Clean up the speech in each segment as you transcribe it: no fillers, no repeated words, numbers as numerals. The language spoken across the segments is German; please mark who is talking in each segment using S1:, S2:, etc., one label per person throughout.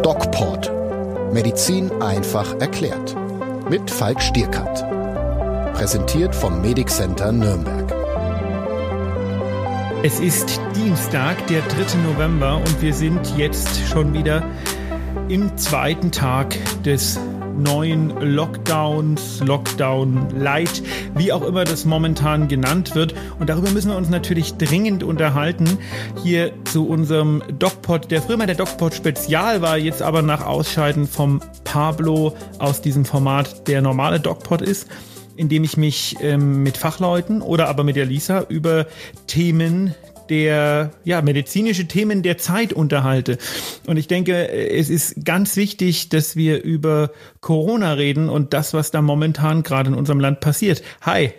S1: DocPort. Medizin einfach erklärt. Mit Falk Stierkat. Präsentiert vom Medic Center Nürnberg.
S2: Es ist Dienstag, der 3. November und wir sind jetzt schon wieder im zweiten Tag des neuen Lockdowns, Lockdown Light, wie auch immer das momentan genannt wird. Und darüber müssen wir uns natürlich dringend unterhalten. Hier zu unserem DocPod, der früher mal der DocPod Spezial war, jetzt aber nach Ausscheiden vom Pablo aus diesem Format der normale DocPod ist, indem ich mich mit Fachleuten oder aber mit der Lisa über Themen medizinische Themen der Zeit unterhalte. Und ich denke, es ist ganz wichtig, dass wir über Corona reden und das, was da momentan gerade in unserem Land passiert. Hi.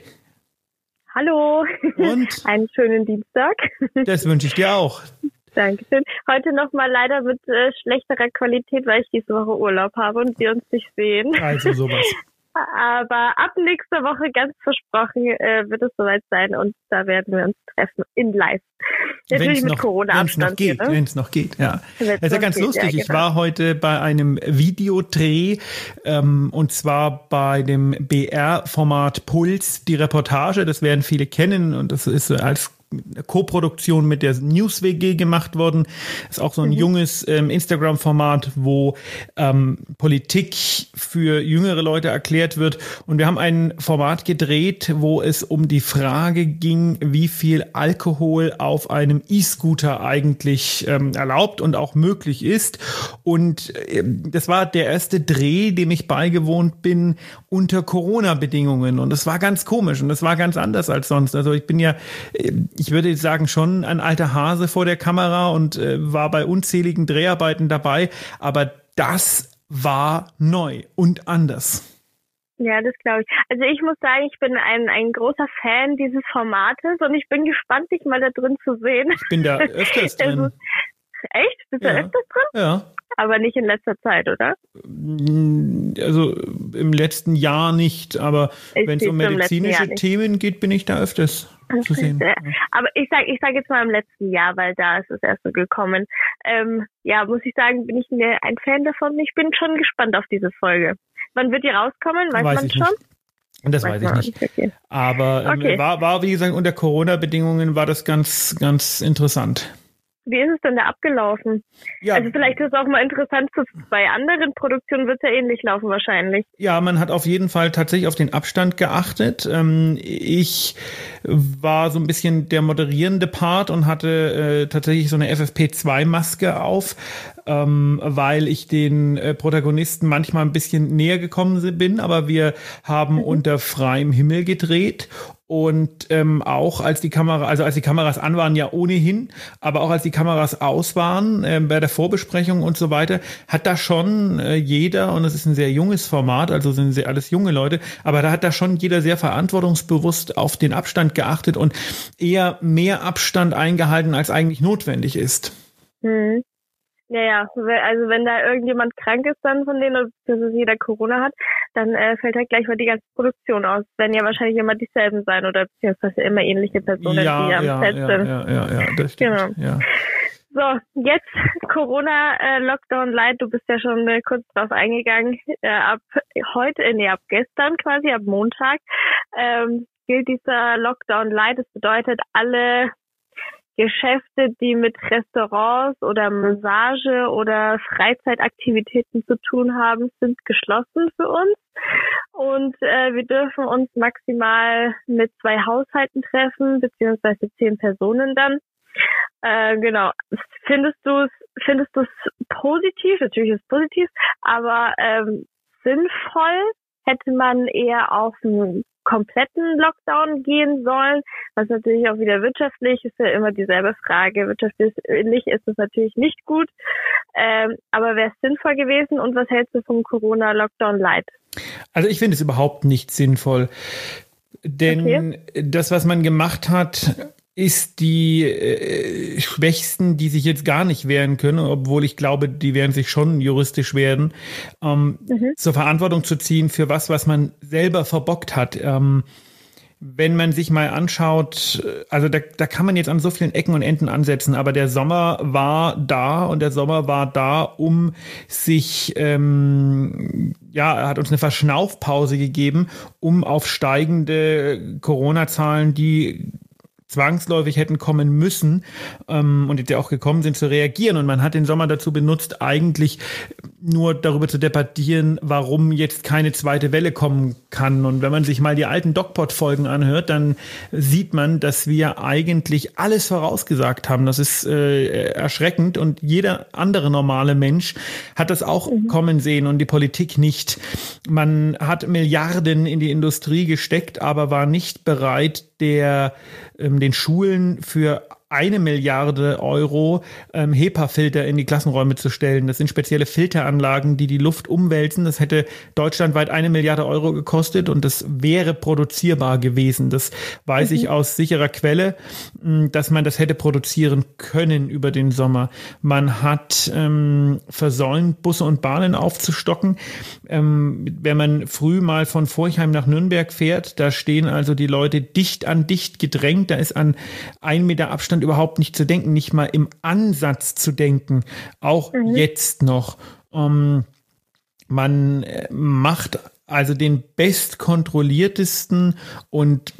S3: Hallo.
S2: Und?
S3: Einen schönen Dienstag.
S2: Das wünsche ich dir auch.
S3: Dankeschön. Heute nochmal leider mit schlechterer Qualität, weil ich diese Woche Urlaub habe und wir uns nicht sehen.
S2: Also sowas.
S3: Aber ab nächster Woche, ganz versprochen, wird es soweit sein und da werden wir uns treffen in live. Natürlich mit Corona-Abstand.
S2: Wenn es noch geht, ja. Das ist ja ganz lustig. Ja, genau. Ich war heute bei einem Videodreh und zwar bei dem BR-Format Puls, die Reportage. Das werden viele kennen und das ist als Co-Produktion mit der News-WG gemacht worden. Das ist auch so ein junges Instagram-Format, wo Politik für jüngere Leute erklärt wird. Und wir haben ein Format gedreht, wo es um die Frage ging, wie viel Alkohol auf einem E-Scooter eigentlich erlaubt und auch möglich ist. Und das war der erste Dreh, dem ich beigewohnt bin unter Corona-Bedingungen. Und das war ganz komisch und das war ganz anders als sonst. Also ich würde sagen, schon ein alter Hase vor der Kamera und war bei unzähligen Dreharbeiten dabei. Aber das war neu und anders.
S3: Ja, das glaube ich. Also ich muss sagen, ich bin ein großer Fan dieses Formates und ich bin gespannt, dich mal da drin zu sehen.
S2: Ich bin da öfters drin.
S3: Echt? Bist du öfters drin?
S2: Ja.
S3: Aber nicht in letzter Zeit, oder?
S2: Also im letzten Jahr nicht, aber wenn es um medizinische Themen geht, bin ich da öfters zu sehen.
S3: Aber ich sag jetzt mal im letzten Jahr, weil da ist es erst so gekommen. Muss ich sagen, bin ich ein Fan davon. Ich bin schon gespannt auf diese Folge. Wann wird die rauskommen? Weiß man schon?
S2: Das weiß ich nicht. Okay. Aber war, wie gesagt, unter Corona-Bedingungen war das ganz, ganz interessant.
S3: Wie ist es denn da abgelaufen? Ja. Also vielleicht ist es auch mal interessant, bei anderen Produktionen wird es ja ähnlich laufen wahrscheinlich.
S2: Ja, man hat auf jeden Fall tatsächlich auf den Abstand geachtet. Ich war so ein bisschen der moderierende Part und hatte tatsächlich so eine FFP2-Maske auf, weil ich den Protagonisten manchmal ein bisschen näher gekommen bin, aber wir haben unter freiem Himmel gedreht. Und auch als die Kameras an waren, ja ohnehin, aber auch als die Kameras aus waren, bei der Vorbesprechung und so weiter, hat da schon jeder, und es ist ein sehr junges Format, also sind alles junge Leute, aber da hat da schon jeder sehr verantwortungsbewusst auf den Abstand geachtet und eher mehr Abstand eingehalten, als eigentlich notwendig ist.
S3: Mhm. Ja, also wenn da irgendjemand krank ist dann von denen, dass jeder Corona hat, dann fällt halt gleich mal die ganze Produktion aus. Werden ja wahrscheinlich immer dieselben sein oder beziehungsweise immer ähnliche Personen, die am Set sind.
S2: Ja, das stimmt. Genau. Ja.
S3: So, jetzt Corona-Lockdown Light, du bist ja schon kurz drauf eingegangen. Ab gestern quasi, ab Montag, gilt dieser Lockdown Light. Das bedeutet, alle Geschäfte, die mit Restaurants oder Massage oder Freizeitaktivitäten zu tun haben, sind geschlossen für uns. Und wir dürfen uns maximal mit 2 Haushalten treffen, beziehungsweise 10 Personen dann. Genau. Findest du es positiv? Natürlich ist es positiv, aber sinnvoll? Hätte man eher auf einen kompletten Lockdown gehen sollen, was natürlich auch wieder wirtschaftlich ist, ja immer dieselbe Frage. Wirtschaftlich ist es natürlich nicht gut, aber wäre es sinnvoll gewesen und was hältst du vom Corona-Lockdown Light?
S2: Also ich finde es überhaupt nicht sinnvoll, denn das, was man gemacht hat, ist die Schwächsten, die sich jetzt gar nicht wehren können, obwohl ich glaube, die werden sich schon juristisch wehren, zur Verantwortung zu ziehen für was man selber verbockt hat. wenn man sich mal anschaut, also da kann man jetzt an so vielen Ecken und Enden ansetzen, aber der Sommer war da und der Sommer war da, um sich, er hat uns eine Verschnaufpause gegeben, um auf steigende Corona-Zahlen, die zwangsläufig hätten kommen müssen und jetzt ja auch gekommen sind, zu reagieren. Und man hat den Sommer dazu benutzt, eigentlich nur darüber zu debattieren, warum jetzt keine zweite Welle kommen kann. Und wenn man sich mal die alten DocPod-Folgen anhört, dann sieht man, dass wir eigentlich alles vorausgesagt haben. Das ist erschreckend und jeder andere normale Mensch hat das auch kommen sehen und die Politik nicht. Man hat Milliarden in die Industrie gesteckt, aber war nicht bereit, den Schulen für 1 Milliarde Euro HEPA-Filter in die Klassenräume zu stellen. Das sind spezielle Filteranlagen, die die Luft umwälzen. Das hätte deutschlandweit 1 Milliarde Euro gekostet und das wäre produzierbar gewesen. Das weiß ich aus sicherer Quelle, dass man das hätte produzieren können über den Sommer. Man hat versäumt, Busse und Bahnen aufzustocken. Wenn man früh mal von Forchheim nach Nürnberg fährt, da stehen also die Leute dicht an dicht gedrängt. Da ist an 1 Meter Abstand überhaupt nicht zu denken, nicht mal im Ansatz zu denken, auch jetzt noch. Man macht also den bestkontrolliertesten und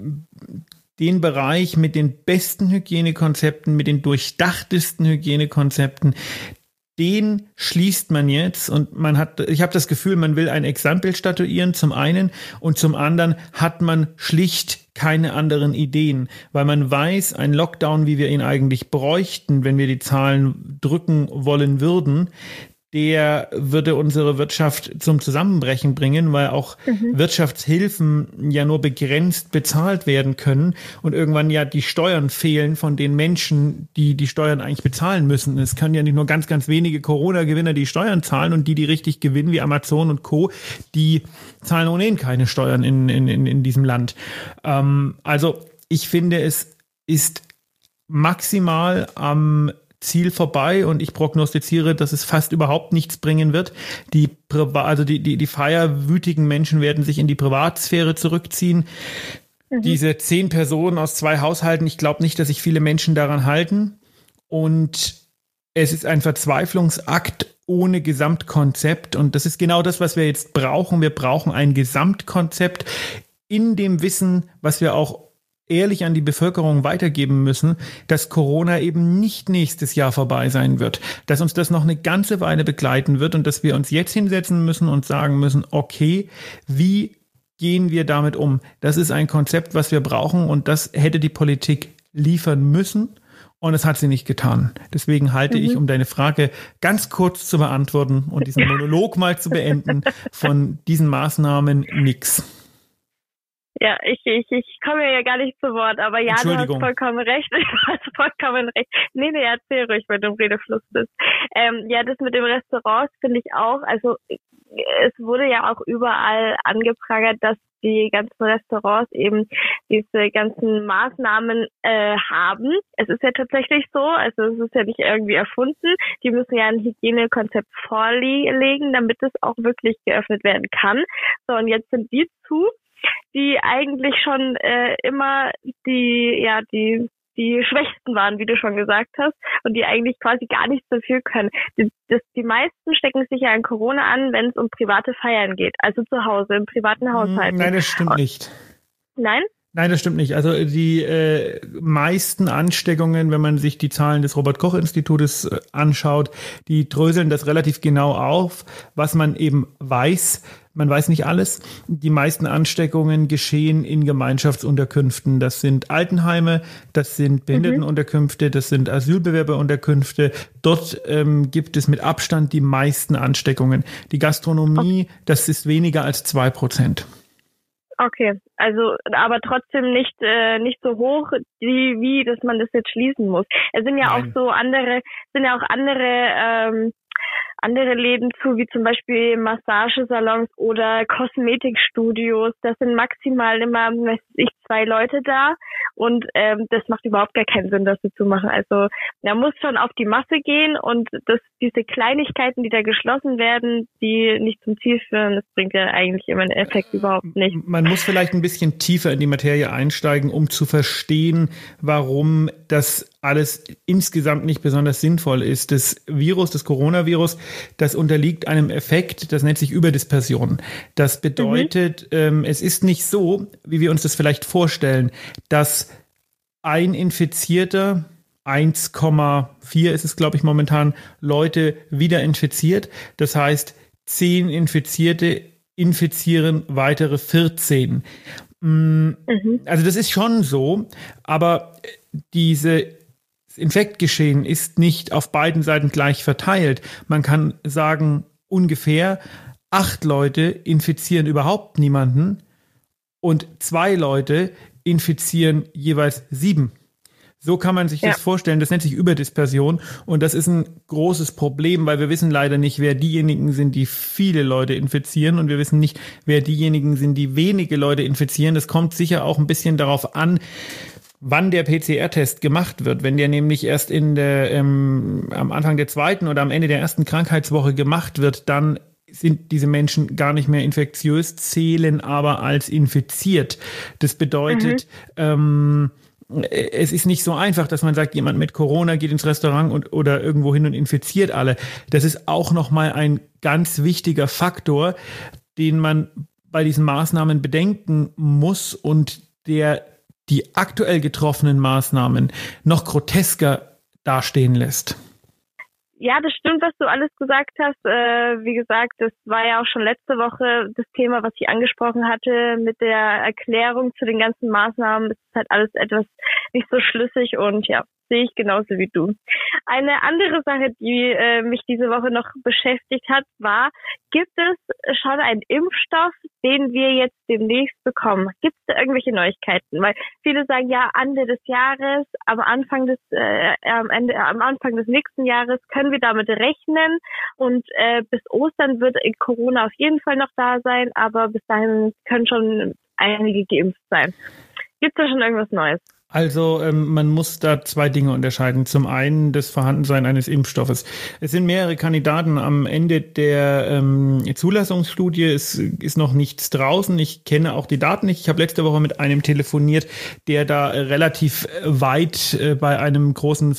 S2: den Bereich mit den besten Hygienekonzepten, mit den durchdachtesten Hygienekonzepten, den schließt man jetzt und ich habe das Gefühl, man will ein Exempel statuieren zum einen und zum anderen hat man schlicht keine anderen Ideen, weil man weiß, ein Lockdown, wie wir ihn eigentlich bräuchten, wenn wir die Zahlen drücken wollen würden, der würde unsere Wirtschaft zum Zusammenbrechen bringen, weil auch Wirtschaftshilfen ja nur begrenzt bezahlt werden können und irgendwann ja die Steuern fehlen von den Menschen, die die Steuern eigentlich bezahlen müssen. Es können ja nicht nur ganz, ganz wenige Corona-Gewinner die Steuern zahlen und die richtig gewinnen, wie Amazon und Co., die zahlen ohnehin keine Steuern in diesem Land. Also ich finde, es ist maximal am Ziel vorbei und ich prognostiziere, dass es fast überhaupt nichts bringen wird. Die feierwütigen Menschen werden sich in die Privatsphäre zurückziehen. Diese 10 Personen aus 2 Haushalten, ich glaube nicht, dass sich viele Menschen daran halten. Und es ist ein Verzweiflungsakt ohne Gesamtkonzept. Und das ist genau das, was wir jetzt brauchen. Wir brauchen ein Gesamtkonzept in dem Wissen, was wir auch ehrlich an die Bevölkerung weitergeben müssen, dass Corona eben nicht nächstes Jahr vorbei sein wird, dass uns das noch eine ganze Weile begleiten wird und dass wir uns jetzt hinsetzen müssen und sagen müssen, okay, wie gehen wir damit um? Das ist ein Konzept, was wir brauchen und das hätte die Politik liefern müssen und das hat sie nicht getan. Deswegen halte ich, um deine Frage ganz kurz zu beantworten und diesen Monolog mal zu beenden, von diesen Maßnahmen nix.
S3: Ja, ich komme ja gar nicht zu Wort, aber ja, du hast vollkommen recht. Nee, erzähl ruhig, wenn du im Redefluss bist. Ja, das mit dem Restaurants finde ich auch, also es wurde ja auch überall angeprangert, dass die ganzen Restaurants eben diese ganzen Maßnahmen haben. Es ist ja tatsächlich so, also es ist ja nicht irgendwie erfunden. Die müssen ja ein Hygienekonzept vorlegen, damit es auch wirklich geöffnet werden kann. So, und jetzt sind die zu, die eigentlich schon immer die Schwächsten waren, wie du schon gesagt hast, und die eigentlich quasi gar nichts dafür können. Die meisten stecken sich ja an Corona an, wenn es um private Feiern geht, also zu Hause, im privaten Haushalt.
S2: Nein, das stimmt nicht.
S3: Nein?
S2: Nein, das stimmt nicht. Also die meisten Ansteckungen, wenn man sich die Zahlen des Robert-Koch-Institutes anschaut, die dröseln das relativ genau auf, was man eben weiß. Man weiß nicht alles. Die meisten Ansteckungen geschehen in Gemeinschaftsunterkünften. Das sind Altenheime, das sind Behindertenunterkünfte, das sind Asylbewerberunterkünfte. Dort gibt es mit Abstand die meisten Ansteckungen. Die Gastronomie, das ist weniger als 2%.
S3: Okay, also aber trotzdem nicht so hoch, wie dass man das jetzt schließen muss. Es sind ja auch so andere andere Läden zu, wie zum Beispiel Massagesalons oder Kosmetikstudios. Das sind maximal immer, 2 Leute da und das macht überhaupt gar keinen Sinn, das zu machen. Also man muss schon auf die Masse gehen und diese Kleinigkeiten, die da geschlossen werden, die nicht zum Ziel führen, das bringt ja eigentlich immer einen Effekt überhaupt nicht.
S2: Man muss vielleicht ein bisschen tiefer in die Materie einsteigen, um zu verstehen, warum das alles insgesamt nicht besonders sinnvoll ist. Das Virus, das Coronavirus, das unterliegt einem Effekt, das nennt sich Überdispersion. Das bedeutet, es ist nicht so, wie wir uns das vielleicht vorstellen, dass ein Infizierter 1,4 ist es, glaube ich, momentan, Leute wieder infiziert. Das heißt, 10 Infizierte infizieren weitere 14. Also das ist schon so, aber dieses Infektgeschehen ist nicht auf beiden Seiten gleich verteilt. Man kann sagen, ungefähr 8 Leute infizieren überhaupt niemanden und 2 Leute infizieren jeweils 7. So kann man sich das vorstellen. Das nennt sich Überdispersion und das ist ein großes Problem, weil wir wissen leider nicht, wer diejenigen sind, die viele Leute infizieren und wir wissen nicht, wer diejenigen sind, die wenige Leute infizieren. Das kommt sicher auch ein bisschen darauf an, wann der PCR-Test gemacht wird. Wenn der nämlich erst am Anfang der 2. oder am Ende der 1. Krankheitswoche gemacht wird, dann sind diese Menschen gar nicht mehr infektiös, zählen aber als infiziert. Das bedeutet, es ist nicht so einfach, dass man sagt, jemand mit Corona geht ins Restaurant oder irgendwo hin und infiziert alle. Das ist auch nochmal ein ganz wichtiger Faktor, den man bei diesen Maßnahmen bedenken muss und der die aktuell getroffenen Maßnahmen noch grotesker dastehen lässt.
S3: Ja, das stimmt, was du alles gesagt hast. Wie gesagt, das war ja auch schon letzte Woche das Thema, was ich angesprochen hatte mit der Erklärung zu den ganzen Maßnahmen. Es ist halt alles etwas nicht so schlüssig und ja, sehe ich genauso wie du. Eine andere Sache, die mich diese Woche noch beschäftigt hat, war, gibt es schon einen Impfstoff, den wir jetzt demnächst bekommen? Gibt es da irgendwelche Neuigkeiten? Weil viele sagen, ja, Ende des Jahres, am Anfang des nächsten Jahres können wir damit rechnen und bis Ostern wird Corona auf jeden Fall noch da sein, aber bis dahin können schon einige geimpft sein. Gibt es da schon irgendwas Neues?
S2: Also man muss da 2 Dinge unterscheiden. Zum einen das Vorhandensein eines Impfstoffes. Es sind mehrere Kandidaten am Ende der Zulassungsstudie. Es ist noch nichts draußen. Ich kenne auch die Daten nicht. Ich habe letzte Woche mit einem telefoniert, der da relativ weit bei einem großen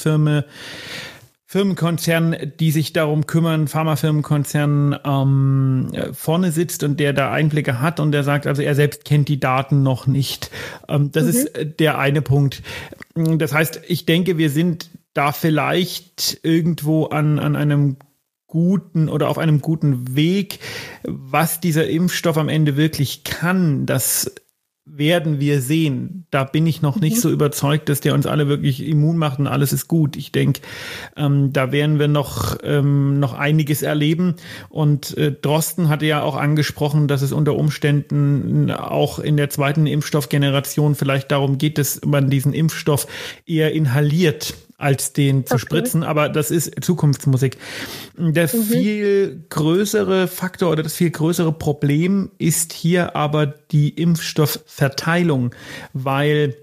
S2: Firmenkonzern, die sich darum kümmern, Pharmafirmenkonzern vorne sitzt und der da Einblicke hat und der sagt, also er selbst kennt die Daten noch nicht. Das ist der eine Punkt. Das heißt, ich denke, wir sind da vielleicht irgendwo an einem guten oder auf einem guten Weg. Was dieser Impfstoff am Ende wirklich kann, das werden wir sehen. Da bin ich noch nicht so überzeugt, dass der uns alle wirklich immun macht und alles ist gut. Ich denke, da werden wir noch einiges erleben. Und Drosten hatte ja auch angesprochen, dass es unter Umständen auch in der 2. Impfstoffgeneration vielleicht darum geht, dass man diesen Impfstoff eher inhaliert, als den zu spritzen, aber das ist Zukunftsmusik. Der viel größere Faktor oder das viel größere Problem ist hier aber die Impfstoffverteilung, weil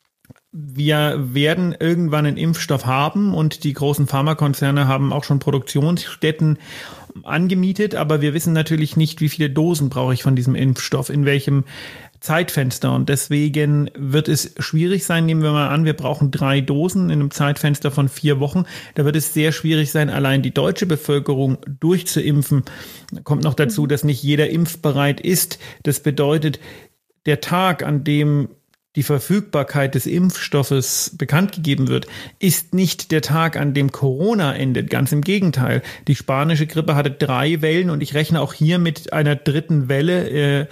S2: wir werden irgendwann einen Impfstoff haben und die großen Pharmakonzerne haben auch schon Produktionsstätten angemietet, aber wir wissen natürlich nicht, wie viele Dosen brauche ich von diesem Impfstoff, in welchem Zeitfenster und deswegen wird es schwierig sein, nehmen wir mal an, wir brauchen 3 Dosen in einem Zeitfenster von 4 Wochen, da wird es sehr schwierig sein, allein die deutsche Bevölkerung durchzuimpfen. Da kommt noch dazu, dass nicht jeder impfbereit ist. Das bedeutet, der Tag, an dem die Verfügbarkeit des Impfstoffes bekannt gegeben wird, ist nicht der Tag, an dem Corona endet. Ganz im Gegenteil. Die spanische Grippe hatte 3 Wellen und ich rechne auch hier mit einer 3. Welle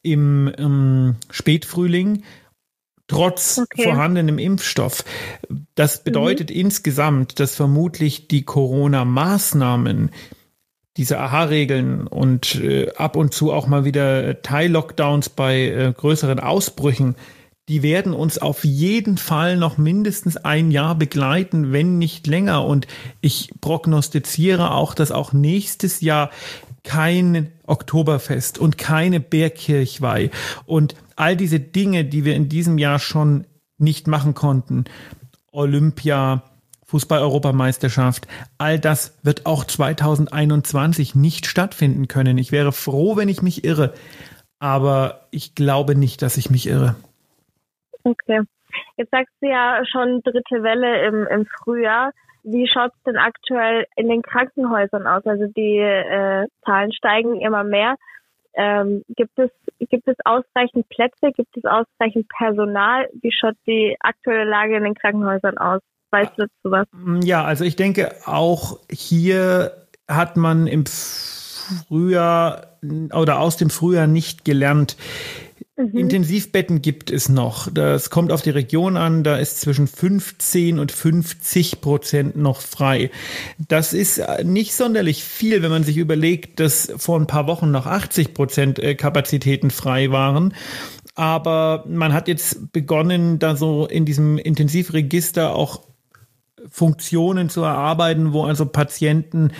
S2: im Spätfrühling, trotz vorhandenem Impfstoff. Das bedeutet insgesamt, dass vermutlich die Corona-Maßnahmen, diese AHA-Regeln und ab und zu auch mal wieder Teil-Lockdowns bei größeren Ausbrüchen, die werden uns auf jeden Fall noch mindestens ein Jahr begleiten, wenn nicht länger. Und ich prognostiziere auch, dass auch nächstes Jahr kein Oktoberfest und keine Bergkirchweih und all diese Dinge, die wir in diesem Jahr schon nicht machen konnten, Olympia, Fußball-Europameisterschaft, all das wird auch 2021 nicht stattfinden können. Ich wäre froh, wenn ich mich irre, aber ich glaube nicht, dass ich mich irre.
S3: Okay. Jetzt sagst du ja schon dritte Welle im Frühjahr. Wie schaut es denn aktuell in den Krankenhäusern aus? Also die Zahlen steigen immer mehr. Gibt es ausreichend Plätze? Gibt es ausreichend Personal? Wie schaut die aktuelle Lage in den Krankenhäusern aus? Weißt du dazu was?
S2: Ja, also ich denke, auch hier hat man im Frühjahr oder aus dem Frühjahr nicht gelernt. Intensivbetten gibt es noch. Das kommt auf die Region an. Da ist zwischen 15 und 50% noch frei. Das ist nicht sonderlich viel, wenn man sich überlegt, dass vor ein paar Wochen noch 80% Kapazitäten frei waren. Aber man hat jetzt begonnen, da so in diesem Intensivregister auch Funktionen zu erarbeiten, wo also Patienten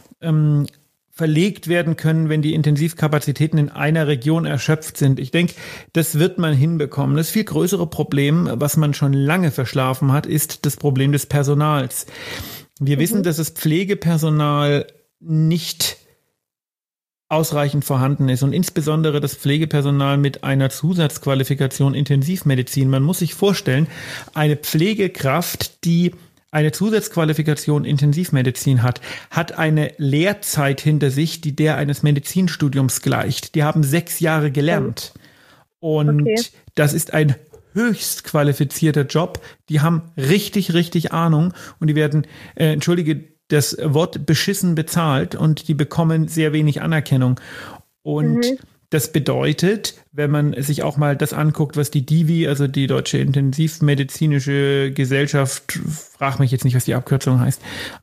S2: verlegt werden können, wenn die Intensivkapazitäten in einer Region erschöpft sind. Ich denke, das wird man hinbekommen. Das viel größere Problem, was man schon lange verschlafen hat, ist das Problem des Personals. Wir wissen, dass das Pflegepersonal nicht ausreichend vorhanden ist und insbesondere das Pflegepersonal mit einer Zusatzqualifikation Intensivmedizin. Man muss sich vorstellen, eine Pflegekraft, die eine Zusatzqualifikation Intensivmedizin hat eine Lehrzeit hinter sich, die der eines Medizinstudiums gleicht. Die haben 6 Jahre gelernt. Und das ist ein höchst qualifizierter Job. Die haben richtig, richtig Ahnung und die werden, entschuldige das Wort, beschissen bezahlt und die bekommen sehr wenig Anerkennung. Und das bedeutet, wenn man sich auch mal das anguckt, was die DIVI, also die Deutsche Intensivmedizinische Gesellschaft, frag mich jetzt nicht, was die Abkürzung heißt,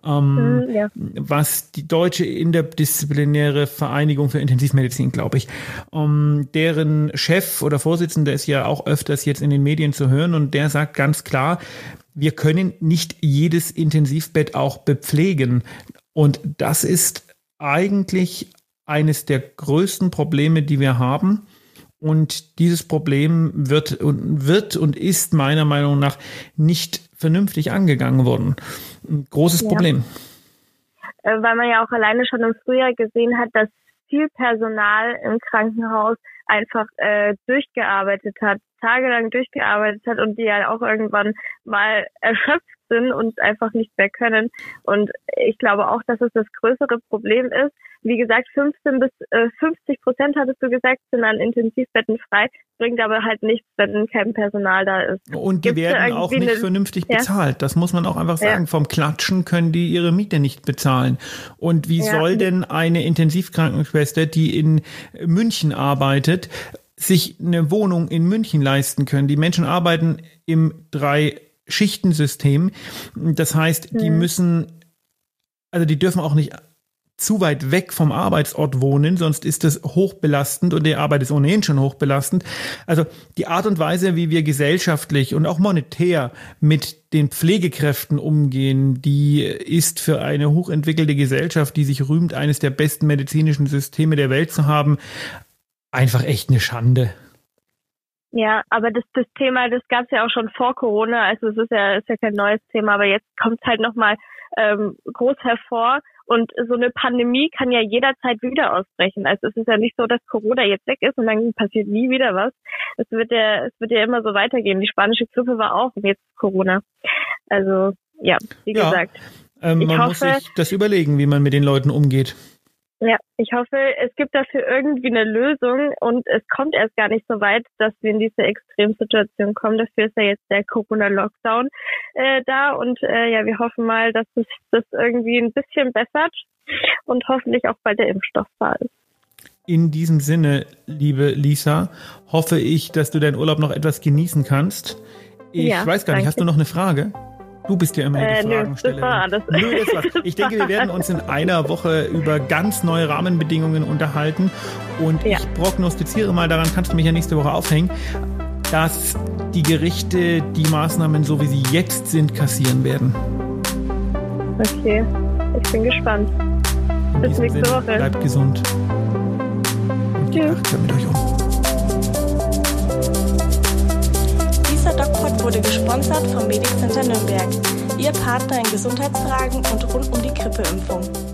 S2: was die Deutsche Interdisziplinäre Vereinigung für Intensivmedizin, glaube ich, deren Chef oder Vorsitzender ist ja auch öfters jetzt in den Medien zu hören und der sagt ganz klar, wir können nicht jedes Intensivbett auch bepflegen. Und das ist eigentlich eines der größten Probleme, die wir haben. Und dieses Problem wird und ist meiner Meinung nach nicht vernünftig angegangen worden. Ein großes Problem.
S3: Weil man ja auch alleine schon im Frühjahr gesehen hat, dass viel Personal im Krankenhaus einfach durchgearbeitet hat, tagelang durchgearbeitet hat und die ja auch irgendwann mal erschöpft sind und einfach nicht mehr können. Und ich glaube auch, dass es das größere Problem ist. Wie gesagt, 15 bis 50% hattest du gesagt, sind an Intensivbetten frei, bringt aber halt nichts, wenn kein Personal da ist.
S2: Und die werden auch nicht vernünftig bezahlt. Das muss man auch einfach sagen. Vom Klatschen können die ihre Miete nicht bezahlen. Und wie soll denn eine Intensivkrankenschwester, die in München arbeitet, sich eine Wohnung in München leisten können? Die Menschen arbeiten im 3-Schichtensystem. Das heißt, die die dürfen auch nicht zu weit weg vom Arbeitsort wohnen, sonst ist das hochbelastend und die Arbeit ist ohnehin schon hochbelastend. Also die Art und Weise, wie wir gesellschaftlich und auch monetär mit den Pflegekräften umgehen, die ist für eine hochentwickelte Gesellschaft, die sich rühmt, eines der besten medizinischen Systeme der Welt zu haben, einfach echt eine Schande.
S3: Ja, aber das Thema, das gab es ja auch schon vor Corona, also es ist ja kein neues Thema, aber jetzt kommt es halt nochmal groß hervor. Und so eine Pandemie kann ja jederzeit wieder ausbrechen. Also es ist ja nicht so, dass Corona jetzt weg ist und dann passiert nie wieder was. Es wird ja immer so weitergehen. Die spanische Grippe war auch und jetzt Corona. Also ja, wie gesagt.
S2: Man muss sich das überlegen, wie man mit den Leuten umgeht.
S3: Ja, ich hoffe, es gibt dafür irgendwie eine Lösung und es kommt erst gar nicht so weit, dass wir in diese Extremsituation kommen. Dafür ist ja jetzt der Corona-Lockdown da und wir hoffen mal, dass es das irgendwie ein bisschen bessert und hoffentlich auch bald der Impfstoff da ist.
S2: In diesem Sinne, liebe Lisa, hoffe ich, dass du deinen Urlaub noch etwas genießen kannst. Ich weiß gar nicht, hast du noch eine Frage? Du bist ja immer die Fragenstellerin. Ich denke, wir werden uns in einer Woche über ganz neue Rahmenbedingungen unterhalten und ich prognostiziere mal, daran kannst du mich ja nächste Woche aufhängen. dass die Gerichte die Maßnahmen, so wie sie jetzt sind, kassieren werden.
S3: Okay, ich bin gespannt. Bis nächste Woche.
S2: Bleibt gesund. Und geht achtsam mit euch um.
S4: Dieser DocPod wurde gesponsert vom Medic Center Nürnberg, Ihr Partner in Gesundheitsfragen und rund um die Grippeimpfung.